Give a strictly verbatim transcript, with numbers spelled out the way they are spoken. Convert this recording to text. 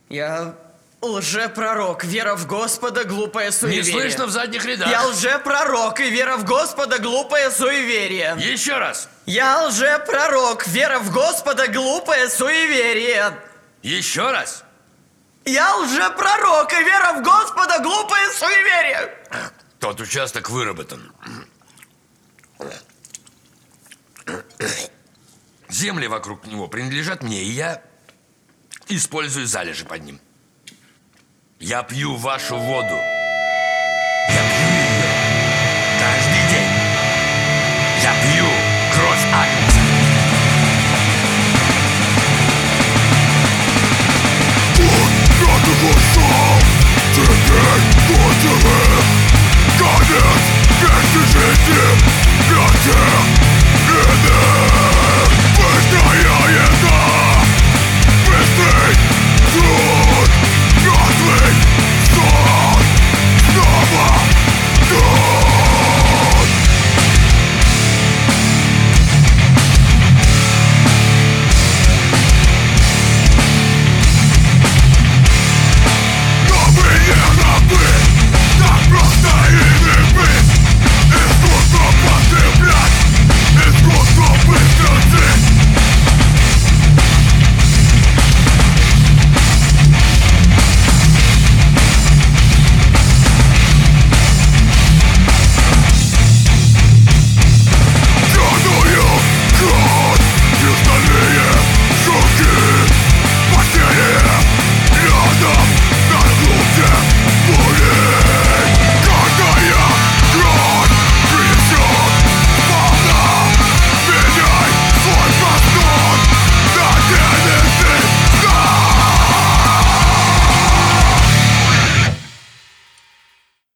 Я лжепророк, вера в Господа, глупое Не суеверие. слышно в задних рядах. Я лжепророк, и вера в Господа, глупое суеверие. Еще раз. Я лжепророк, вера в Господа, глупое суеверие. Еще раз. Я лжепророк, и вера в Господа, глупое суеверие. Тот участок выработан. Земли вокруг него принадлежат мне, и я использую залежи под ним. Я пью вашу воду. Я пью ее каждый день. Я пью кровь Агнца. Конец вместе жизни для тех бедных.